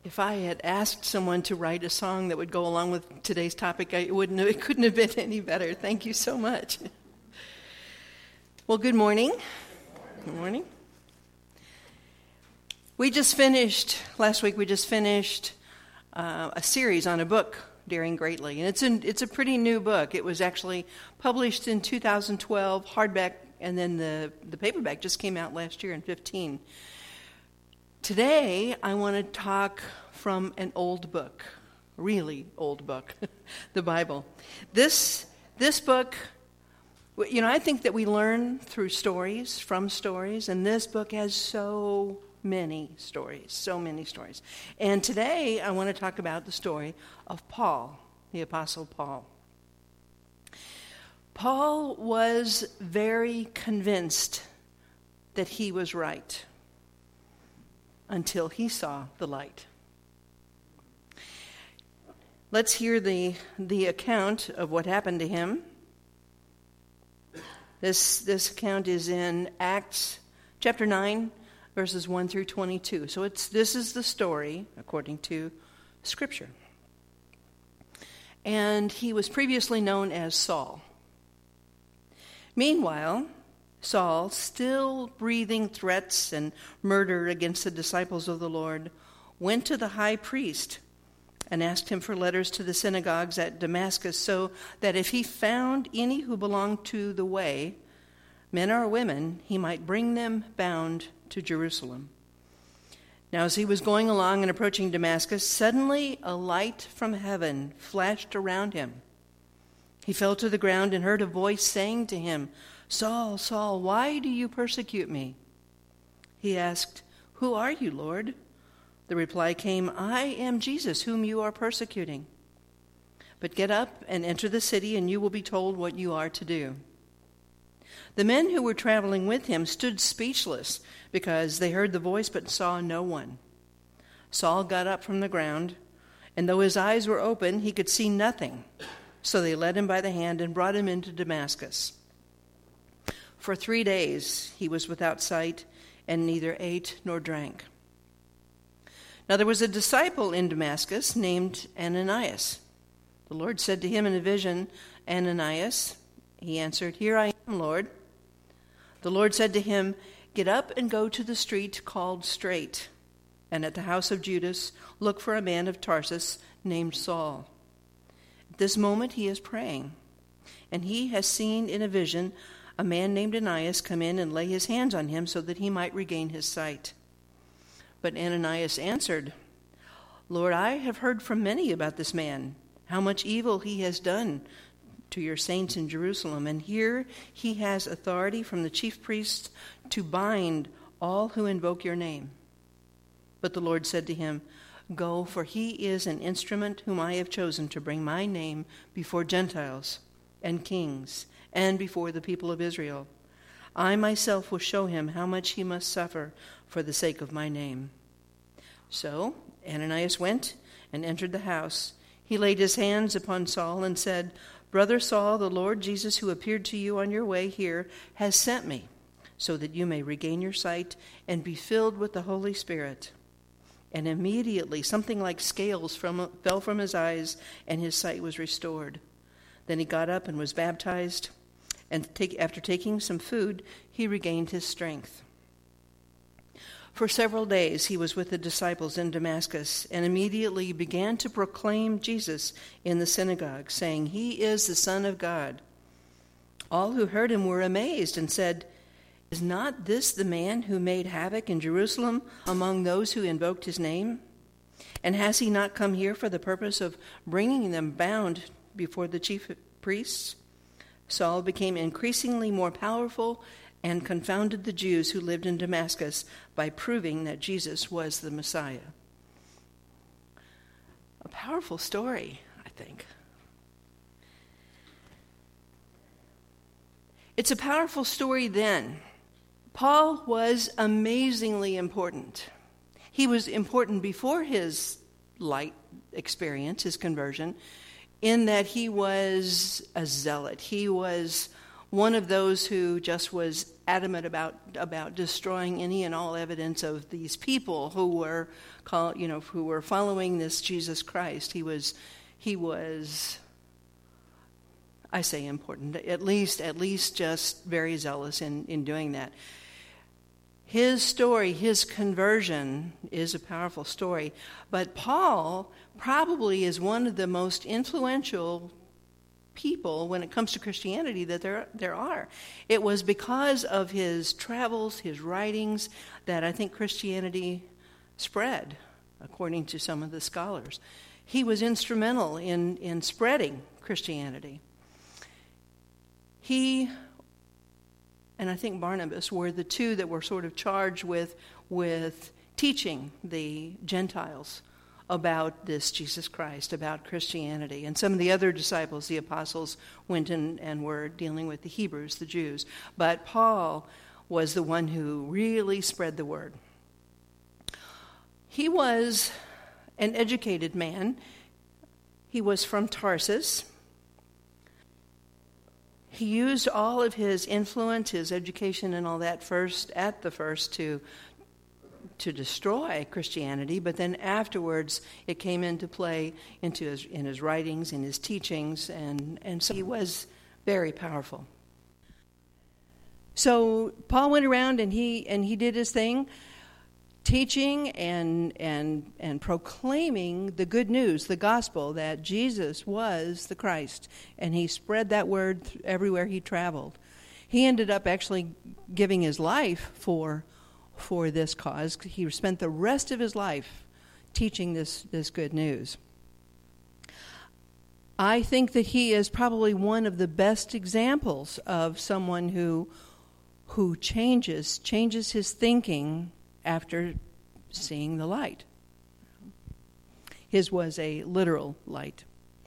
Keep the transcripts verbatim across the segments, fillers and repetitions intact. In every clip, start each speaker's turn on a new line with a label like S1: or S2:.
S1: If I had asked someone to write a song that would go along with today's topic, I wouldn't. It couldn't have been any better. Thank you so much. Well, good morning. Good morning. We just finished, last week we just finished uh, a series on a book, Daring Greatly. And it's, in, it's a pretty new book. It was actually published in two thousand twelve, hardback, and then the, the paperback just came out last year in fifteen. Today, I want to talk from an old book, really old book, the Bible. This this book, you know, I think that we learn through stories, from stories, and this book has so many stories, so many stories. And today, I want to talk about the story of Paul, the Apostle Paul. Paul was very convinced that he was right until he saw the light. Let's hear the, the account of what happened to him. This, this account is in Acts chapter nine, verses one through twenty-two. So it's this is the story according to Scripture. And he was previously known as Saul. Meanwhile, Saul, still breathing threats and murder against the disciples of the Lord, went to the high priest and asked him for letters to the synagogues at Damascus so that if he found any who belonged to the way, men or women, he might bring them bound to Jerusalem. Now as he was going along and approaching Damascus, suddenly a light from heaven flashed around him. He fell to the ground and heard a voice saying to him, "Saul, Saul, why do you persecute me?" He asked, "Who are you, Lord?" The reply came, "I am Jesus, whom you are persecuting. But get up and enter the city, and you will be told what you are to do." The men who were traveling with him stood speechless because they heard the voice but saw no one. Saul got up from the ground, and though his eyes were open, he could see nothing. So they led him by the hand and brought him into Damascus. For three days he was without sight and neither ate nor drank. Now there was a disciple in Damascus named Ananias. The Lord said to him in a vision, "Ananias." He answered, "Here I am, Lord." The Lord said to him, "Get up and go to the street called Straight, and at the house of Judas look for a man of Tarsus named Saul. At this moment he is praying, and he has seen in a vision a man named Ananias come in and lay his hands on him so that he might regain his sight." But Ananias answered, "Lord, I have heard from many about this man, how much evil he has done to your saints in Jerusalem, and here he has authority from the chief priests to bind all who invoke your name." But the Lord said to him, "Go, for he is an instrument whom I have chosen to bring my name before Gentiles and kings and before the people of Israel. I myself will show him how much he must suffer for the sake of my name." So Ananias went and entered the house. He laid his hands upon Saul and said, "Brother Saul, the Lord Jesus, who appeared to you on your way here, has sent me so that you may regain your sight and be filled with the Holy Spirit." And immediately something like scales from, fell from his eyes, and his sight was restored. Then he got up and was baptized, and take, after taking some food, he regained his strength. For several days he was with the disciples in Damascus, and immediately began to proclaim Jesus in the synagogue, saying, "He is the Son of God." All who heard him were amazed and said, "Is not this the man who made havoc in Jerusalem among those who invoked his name? And has he not come here for the purpose of bringing them bound before the chief priests?" Saul became increasingly more powerful and confounded the Jews who lived in Damascus by proving that Jesus was the Messiah. A powerful story, I think. It's a powerful story then. Paul was amazingly important. He was important before his light experience, his conversion, in that he was a zealot. He was one of those who just was adamant about about destroying any and all evidence of these people who were call, you know who were following this Jesus Christ. He was he was I say important, at least at least just very zealous in, in doing that. His story, his conversion, is a powerful story. But Paul probably is one of the most influential people when it comes to Christianity that there there are. It was because of his travels, his writings, that I think Christianity spread, according to some of the scholars. He was instrumental in, in spreading Christianity. He and I think Barnabas were the two that were sort of charged with, with teaching the Gentiles about this Jesus Christ, about Christianity. And some of the other disciples, the apostles, went in and were dealing with the Hebrews, the Jews. But Paul was the one who really spread the word. He was an educated man. He was from Tarsus. He used all of his influence, his education and all that first, at the first, to to destroy Christianity, but then afterwards it came into play into his, in his writings, in his teachings, and, and so he was very powerful. So Paul went around and he and he did his thing, teaching and and and proclaiming the good news, the gospel, that Jesus was the Christ, and he spread that word everywhere he traveled. He ended up actually giving his life for for this cause. He spent the rest of his life teaching this this good news. I think that he is probably one of the best examples of someone who who changes changes his thinking after seeing the light. His was a literal light.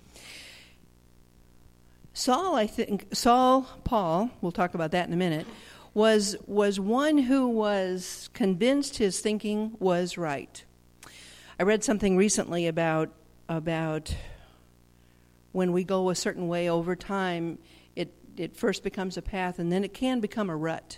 S1: Saul, I think, Saul, Paul, we'll talk about that in a minute, was was one who was convinced his thinking was right. I read something recently about about when we go a certain way over time, it, it first becomes a path and then it can become a rut.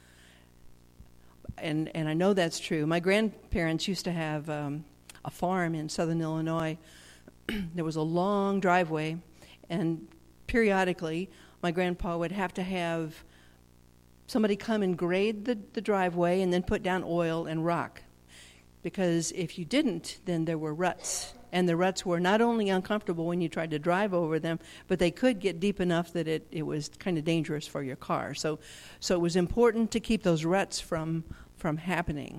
S1: And and I know that's true. My grandparents used to have um, a farm in southern Illinois. There was a long driveway, and periodically my grandpa would have to have somebody come and grade the, the driveway and then put down oil and rock. Because if you didn't, then there were ruts. And the ruts were not only uncomfortable when you tried to drive over them, but they could get deep enough that it, it was kind of dangerous for your car. So so it was important to keep those ruts from from happening.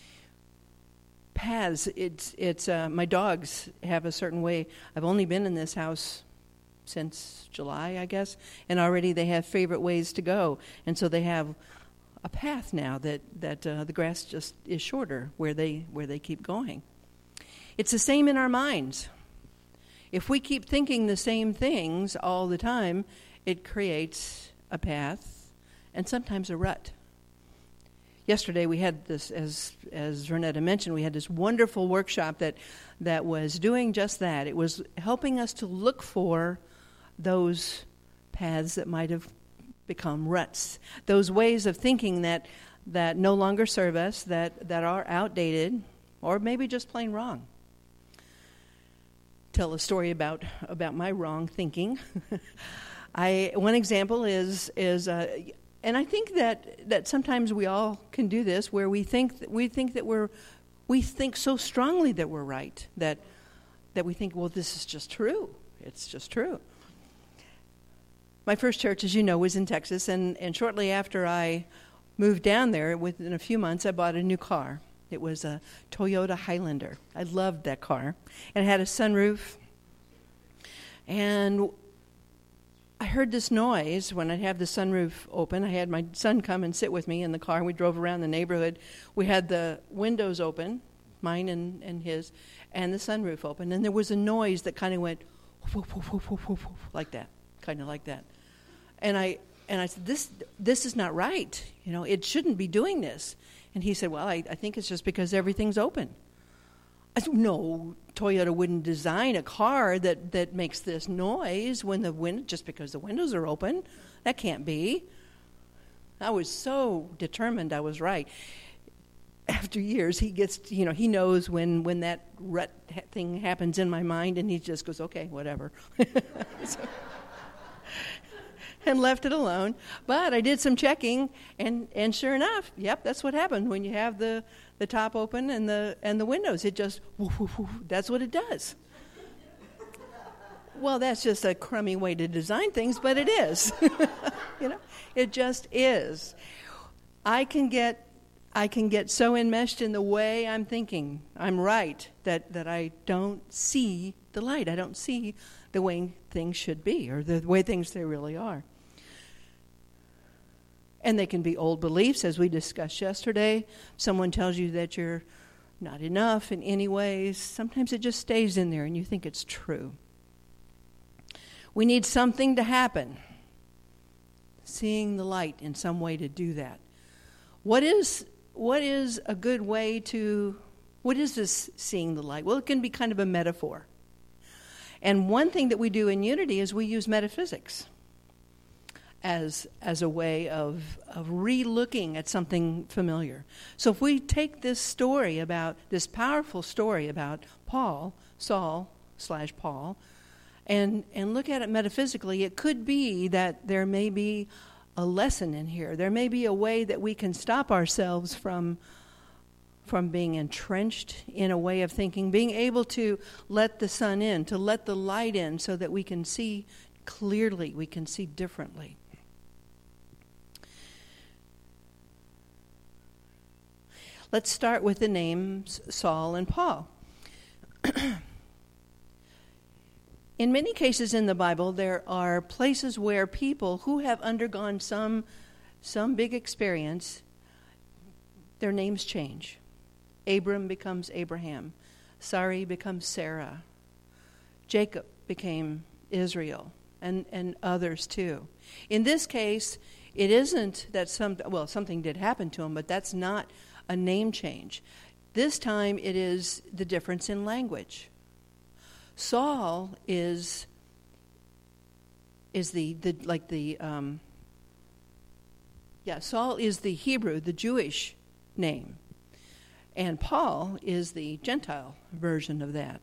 S1: Paths, it's it's uh, my dogs have a certain way. I've only been in this house since July, I guess, and already they have favorite ways to go. And so they have a path now that, that uh, the grass just is shorter where they where they keep going. It's the same in our minds. If we keep thinking the same things all the time, it creates a path and sometimes a rut. Yesterday we had this, as as Vernetta mentioned, we had this wonderful workshop that that was doing just that. It was helping us to look for those paths that might have become ruts, those ways of thinking that that no longer serve us, that, that are outdated, or maybe just plain wrong. Tell a story about about my wrong thinking. I one example is is uh, and I think that, that sometimes we all can do this, where we think that we think that we're we think so strongly that we're right that that we think, well, this is just true. It's just true. My first church, as you know, was in Texas, and, and shortly after I moved down there, within a few months, I bought a new car. It was a Toyota Highlander. I loved that car. And it had a sunroof. And I heard this noise when I'd have the sunroof open. I had my son come and sit with me in the car, and we drove around the neighborhood. We had the windows open, mine and, and his, and the sunroof open. And there was a noise that kind of went whoof, whoof, whoof, whoof, whoof, whoof, like that, kind of like that. And I and I said, this this is not right. You know, it shouldn't be doing this. And he said, well, I, I think it's just because everything's open. I said, no, Toyota wouldn't design a car that, that makes this noise when the wind, just because the windows are open. That can't be. I was so determined I was right. After years, he gets, you know, he knows when, when that rut thing happens in my mind, and he just goes, okay, whatever. So, and left it alone. But I did some checking, and, and sure enough, yep, that's what happened when you have the, the top open and the and the windows. It just, woof, woof, woof, that's what it does. Well, that's just a crummy way to design things, but it is. You know, it just is. I can get, I can get so enmeshed in the way I'm thinking I'm right that, that I don't see the light. I don't see the way things should be, or the way things they really are. And they can be old beliefs, as we discussed yesterday. Someone tells you that you're not enough in any ways. Sometimes it just stays in there, and you think it's true. We need something to happen. Seeing the light in some way to do that. What is what is a good way to, what is this seeing the light? Well, it can be kind of a metaphor. And one thing that we do in Unity is we use metaphysics as as a way of, of re-looking at something familiar. So if we take this story about, this powerful story about Paul, Saul slash Paul, and, and look at it metaphysically, it could be that there may be a lesson in here. There may be a way that we can stop ourselves from from being entrenched in a way of thinking, being able to let the sun in, to let the light in so that we can see clearly, we can see differently. Let's start with the names Saul and Paul. In many cases in the Bible, there are places where people who have undergone some, some big experience, their names change. Abram becomes Abraham. Sarai becomes Sarah. Jacob became Israel, and, and others too. In this case, it isn't that some, well, something did happen to him, but that's not a name change. This time it is the difference in language. Saul is is the, the like the um, yeah Saul is the Hebrew, the Jewish name, and Paul is the Gentile version of that.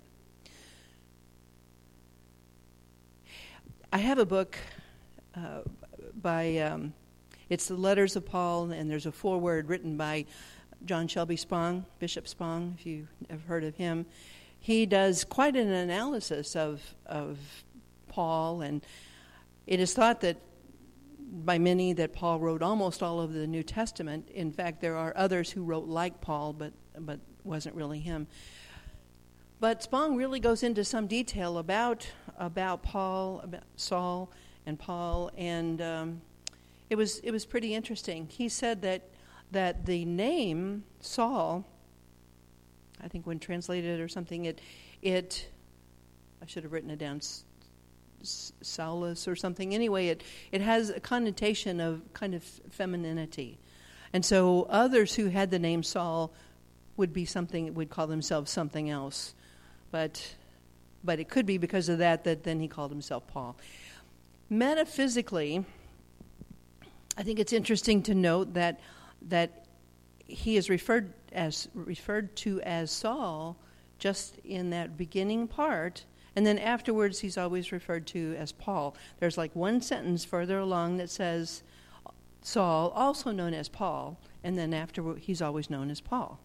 S1: I have a book uh, by um, it's the Letters of Paul, and there's a foreword written by John Shelby Spong, Bishop Spong, if you have heard of him. He does quite an analysis of of Paul, and it is thought that by many that Paul wrote almost all of the New Testament. In fact, there are others who wrote like Paul, but but wasn't really him. But Spong really goes into some detail about about Paul, about Saul and Paul, and um, it was it was pretty interesting. He said that that the name Saul, I think when translated or something, it, it I should have written it down, Saulus or something. Anyway, it, it has a connotation of kind of femininity. And so others who had the name Saul would be something, would call themselves something else. But, but it could be because of that, that then he called himself Paul. Metaphysically, I think it's interesting to note that that he is referred as referred to as Saul just in that beginning part, and then afterwards he's always referred to as Paul. There's like one sentence further along that says Saul, also known as Paul, and then afterward he's always known as Paul.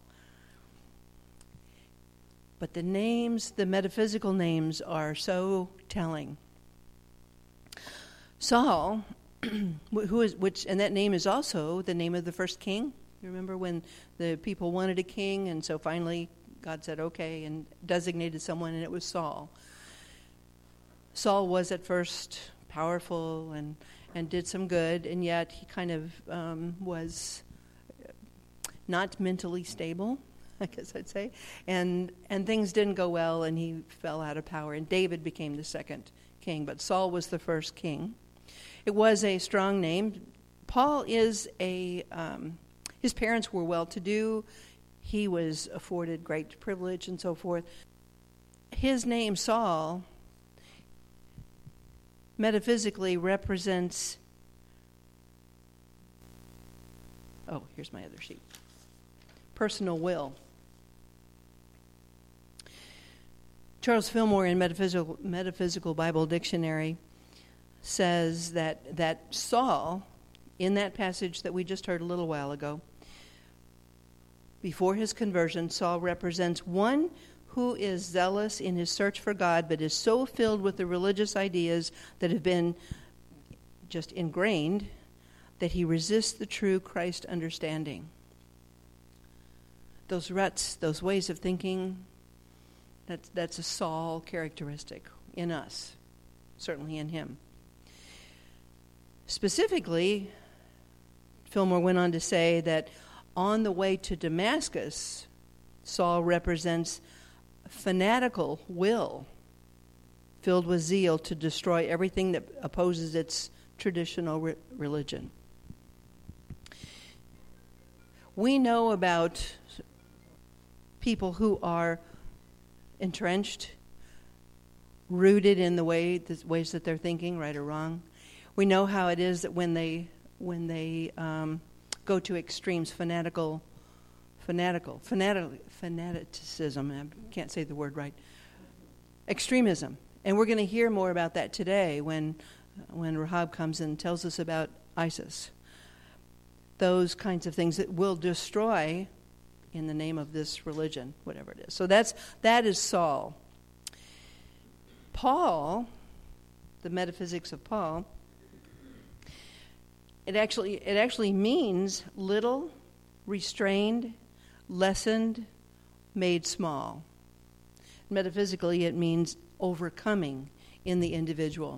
S1: But the names, the metaphysical names, are so telling. Saul, who is which, and that name is also the name of the first king. You remember when the people wanted a king, and so finally God said okay and designated someone, and it was Saul. Saul was at first powerful and, and did some good, and yet he kind of um, was not mentally stable, I guess I'd say, and and things didn't go well, and he fell out of power, and David became the second king, but Saul was the first king. It was a strong name. Paul is a, um, his parents were well-to-do. He was afforded great privilege and so forth. His name, Saul, metaphysically represents oh, here's my other sheet. Personal will. Charles Fillmore in Metaphysical, Metaphysical Bible Dictionary says that, that Saul, in that passage that we just heard a little while ago, before his conversion, Saul represents one who is zealous in his search for God, but is so filled with the religious ideas that have been just ingrained that he resists the true Christ understanding. Those ruts, those ways of thinking, that's, that's a Saul characteristic in us, certainly in him. Specifically, Fillmore went on to say that on the way to Damascus, Saul represents fanatical will filled with zeal to destroy everything that opposes its traditional re- religion. We know about people who are entrenched, rooted in the way the ways that they're thinking, right or wrong. We know how it is that when they when they um, go to extremes, fanatical, fanatical, fanatical, fanaticism. I can't say the word right. Extremism, and we're going to hear more about that today when when Rahab comes and tells us about ISIS. Those kinds of things that will destroy in the name of this religion, whatever it is. So that's that is Saul. Paul, the metaphysics of Paul, it actually it actually means little, restrained, lessened, made small. Metaphysically, it means overcoming in the individual.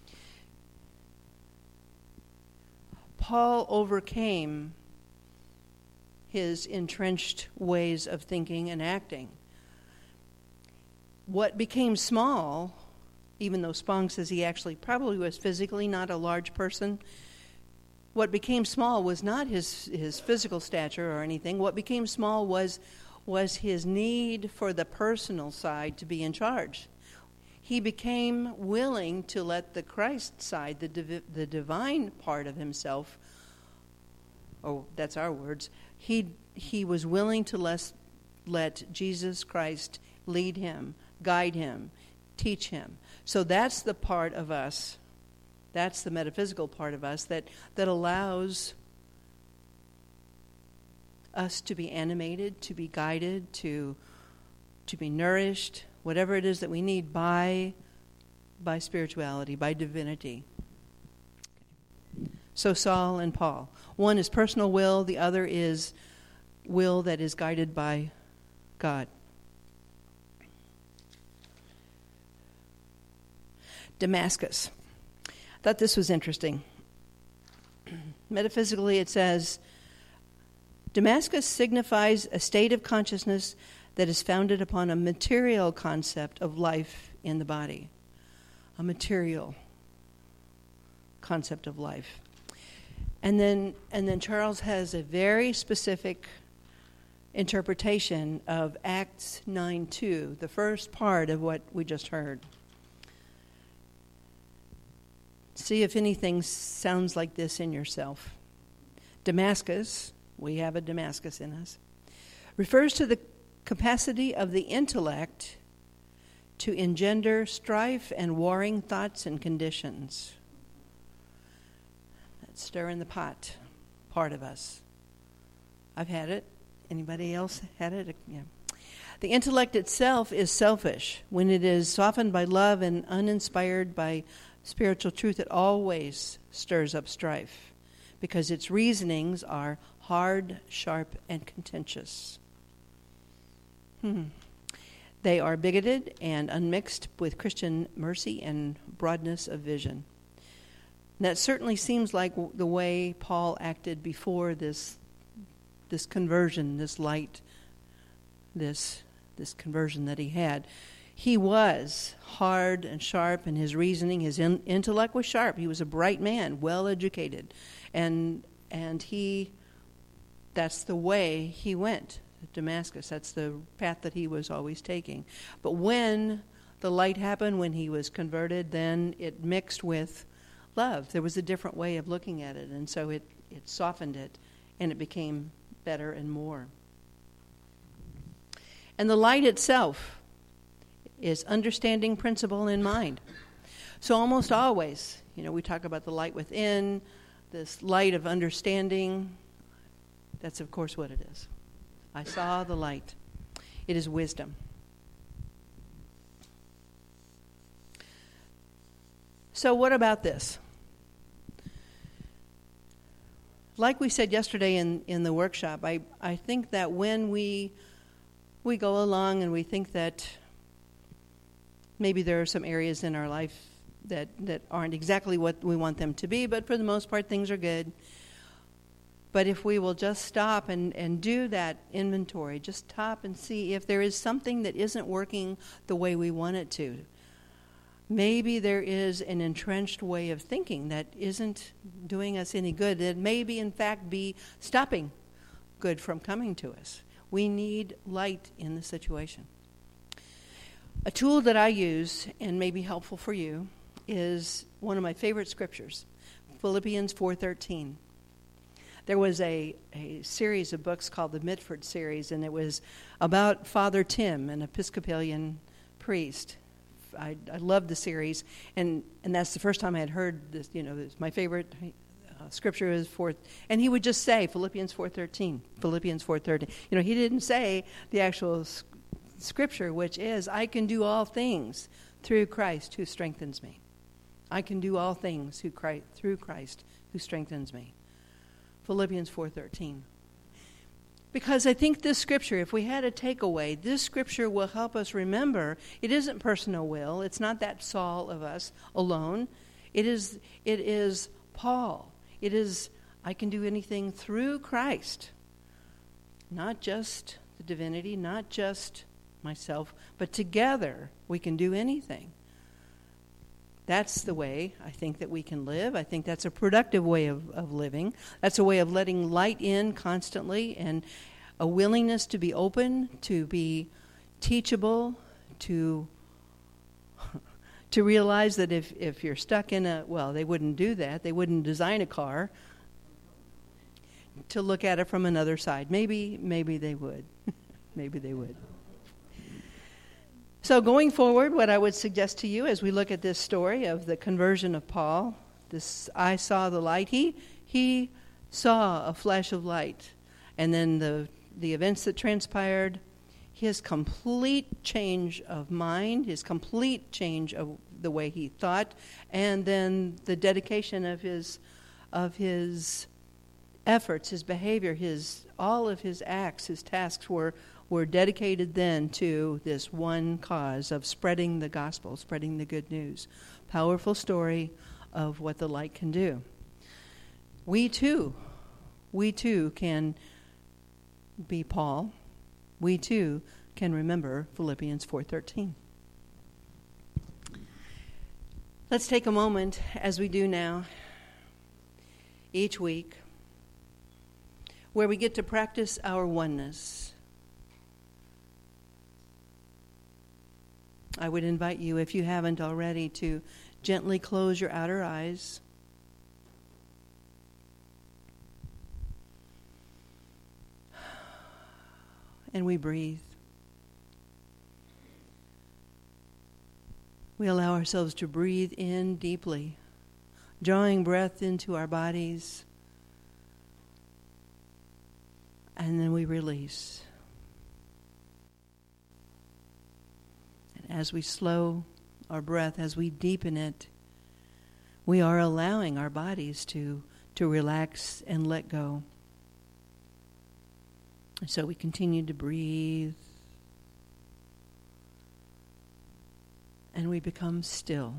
S1: Paul overcame his entrenched ways of thinking and acting. What became small, even though Spong says he actually probably was physically not a large person, what became small was not his, his physical stature or anything. What became small was, was his need for the personal side to be in charge. He became willing to let the Christ side, the divi- the divine part of himself, oh, that's our words, he he was willing to let, let Jesus Christ lead him, guide him, teach him. So that's the part of us, that's the metaphysical part of us that, that allows us to be animated, to be guided, to to be nourished, whatever it is that we need by by spirituality, by divinity. So Saul and Paul. One is personal will, the other is will that is guided by God. Damascus. I thought this was interesting. Metaphysically, it says, Damascus signifies a state of consciousness that is founded upon a material concept of life in the body. A material concept of life. And then and then Charles has a very specific interpretation of Acts nine two, the first part of what we just heard. See if anything sounds like this in yourself. Damascus, we have a Damascus in us, refers to the capacity of the intellect to engender strife and warring thoughts and conditions. That's stirring the pot, part of us. I've had it. Anybody else had it? Yeah. The intellect itself is selfish. When it is softened by love and uninspired by spiritual truth, it always stirs up strife because its reasonings are hard, sharp, and contentious. Hmm. They are bigoted and unmixed with Christian mercy and broadness of vision. And that certainly seems like w- the way Paul acted before this this conversion, this light, this this conversion that he had. He was hard and sharp in his reasoning. His in- intellect was sharp. He was a bright man, well educated, and and he that's the way he went. Damascus. That's the path that he was always taking. But when the light happened, when he was converted, then it mixed with love. There was a different way of looking at it, and so it, it softened it and it became better and more. And the light itself is understanding, principle, and mind. So almost always, you know, we talk about the light within, this light of understanding. That's, of course, what it is. I saw the light. It is wisdom. So what about this? Like we said yesterday in, in the workshop, I, I think that when we we go along and we think that maybe there are some areas in our life that, that aren't exactly what we want them to be, but for the most part things are good. But if we will just stop and, and do that inventory, just stop and see if there is something that isn't working the way we want it to. Maybe there is an entrenched way of thinking that isn't doing us any good, that maybe in fact be stopping good from coming to us. We need light in the situation. A tool that I use and may be helpful for you is one of my favorite scriptures, Philippians four thirteen. There was a, a series of books called the Mitford series, and it was about Father Tim, an Episcopalian priest. I, I loved the series, and, and that's the first time I had heard this. You know, this, my favorite uh, scripture is four, and he would just say Philippians four thirteen. Philippians four thirteen. You know, he didn't say the actual s- scripture, which is, "I can do all things through Christ who strengthens me." I can do all things who Christ, through Christ who strengthens me. Philippians four thirteen. Because I think this scripture, if we had a takeaway, this scripture will help us remember it isn't personal will. It's not that Saul of us alone. It is, it is Paul. It is, I can do anything through Christ. Not just the divinity, not just myself, but together we can do anything. That's the way I think that we can live. I think that's a productive way of, of living. That's a way of letting light in constantly, and a willingness to be open, to be teachable, to to realize that if, if you're stuck in a, well, they wouldn't do that. They wouldn't design a car. To look at it from another side. Maybe, maybe they would. Maybe they would. So going forward, what I would suggest to you as we look at this story of the conversion of Paul, this I saw the light, he he saw a flash of light. And then the, the events that transpired, his complete change of mind, his complete change of the way he thought, and then the dedication of his of his efforts, his behavior, his all of his acts, his tasks were were dedicated then to this one cause of spreading the gospel, spreading the good news. Powerful story of what the light can do. We too, we too can be Paul. We too can remember Philippians four thirteen. Let's take a moment, as we do now, each week, where we get to practice our oneness. I would invite you, if you haven't already, to gently close your outer eyes. And we breathe. We allow ourselves to breathe in deeply, drawing breath into our bodies. And then we release. As we slow our breath, as we deepen it, we are allowing our bodies to, to relax and let go. And so we continue to breathe, and we become still.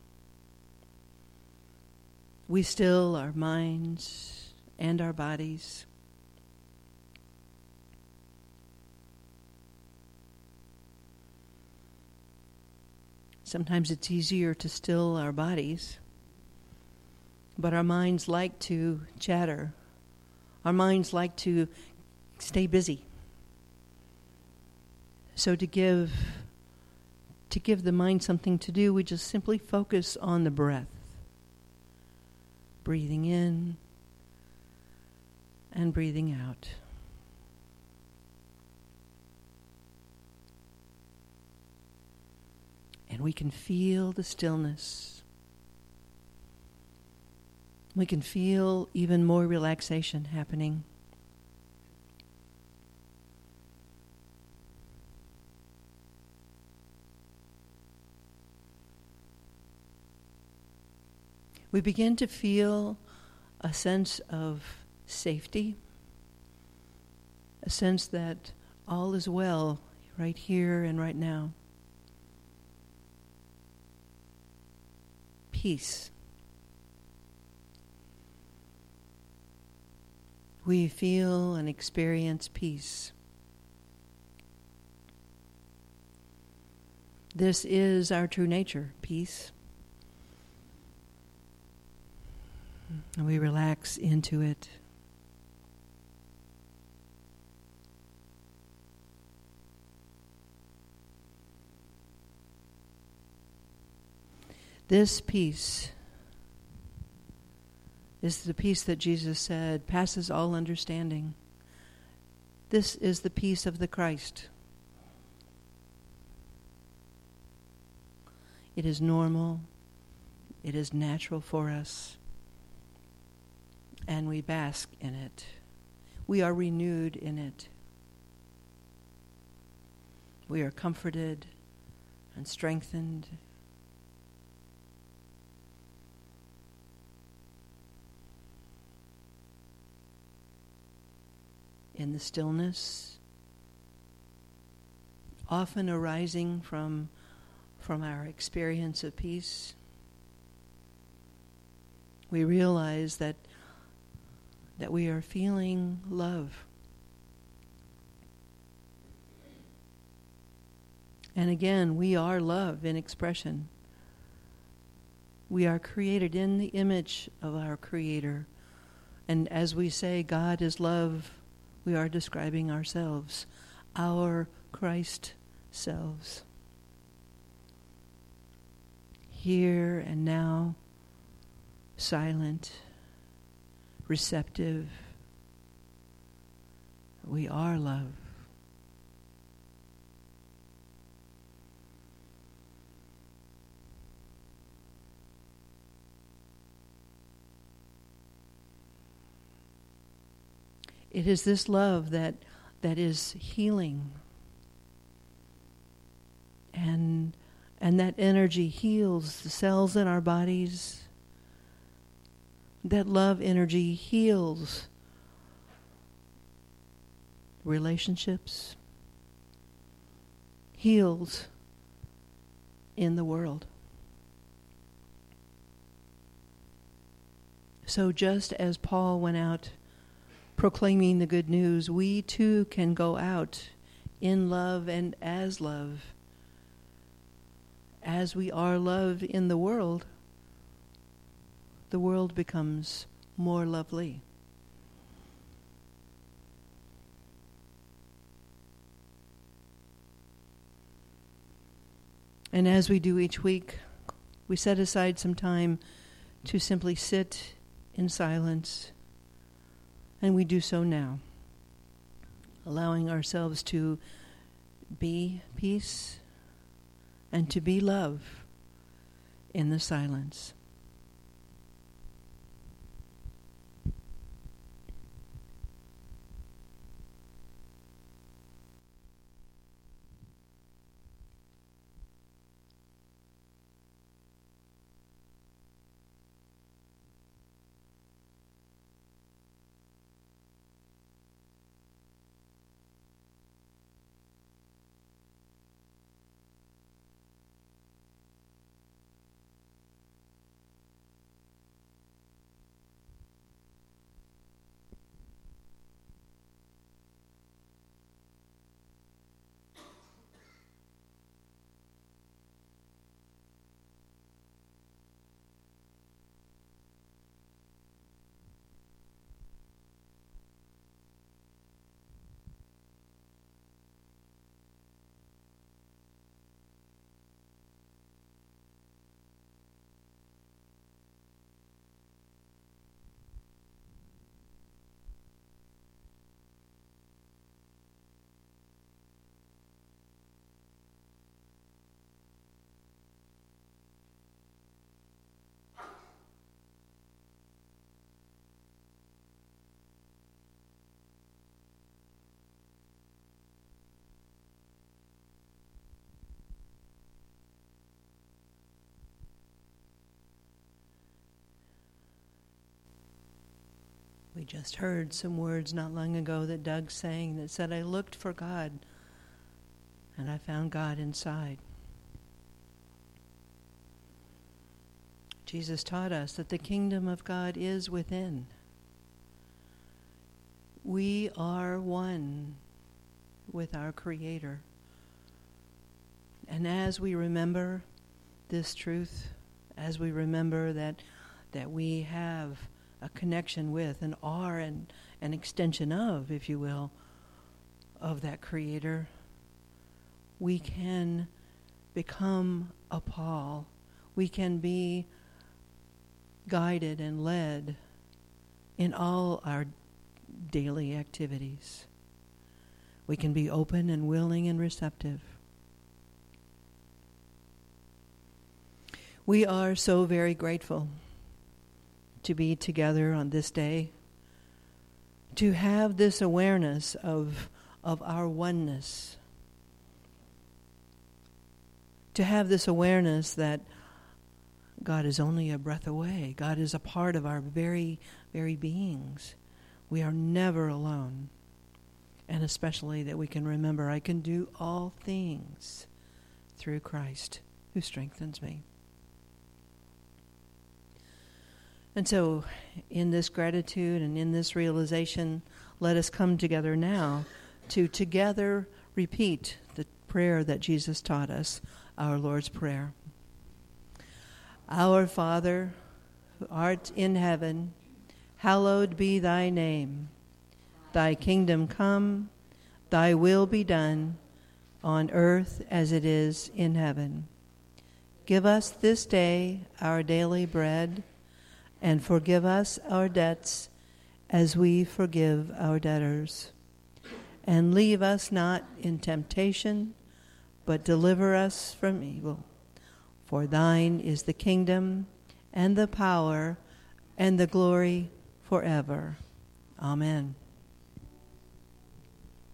S1: We still our minds and our bodies. Sometimes it's easier to still our bodies, but our minds like to chatter. Our minds like to stay busy. So to give to give the mind something to do, we just simply focus on the breath. Breathing in and breathing out. And we can feel the stillness. We can feel even more relaxation happening. We begin to feel a sense of safety, a sense that all is well right here and right now. Peace. We feel and experience peace. This is our true nature, peace. And we relax into it. This peace is the peace that Jesus said passes all understanding. This is the peace of the Christ. It is normal. It is natural for us. And we bask in it. We are renewed in it. We are comforted and strengthened. In the stillness, often arising from, from our experience of peace, we realize that that we are feeling love. And again, we are love in expression. We are created in the image of our Creator. And as we say, God is love, we are describing ourselves, our Christ selves. Here and now, silent, receptive. We are love. It is this love that that is healing. And and that energy heals the cells in our bodies. That love energy heals relationships, heals in the world. So just as Paul went out proclaiming the good news, we too can go out in love and as love. As we are love in the world, the world becomes more lovely. And as we do each week, we set aside some time to simply sit in silence, and we do so now, allowing ourselves to be peace and to be love in the silence. We just heard some words not long ago that Doug sang that said, I looked for God and I found God inside. Jesus taught us that the kingdom of God is within. We are one with our Creator. And as we remember this truth, as we remember that that we have a connection with and are an, an extension of, if you will, of that Creator, we can become a Paul. We can be guided and led in all our daily activities. We can be open and willing and receptive. We are so very grateful to be together on this day, to have this awareness of, of our oneness, to have this awareness that God is only a breath away. God is a part of our very, very beings. We are never alone. And especially that we can remember, I can do all things through Christ who strengthens me. And so, in this gratitude and in this realization, let us come together now to together repeat the prayer that Jesus taught us, our Lord's Prayer. Our Father, who art in heaven, hallowed be thy name. Thy kingdom come, thy will be done, on earth as it is in heaven. Give us this day our daily bread, and forgive us our debts as we forgive our debtors. And leave us not in temptation, but deliver us from evil. For thine is the kingdom, and the power, and the glory forever. Amen.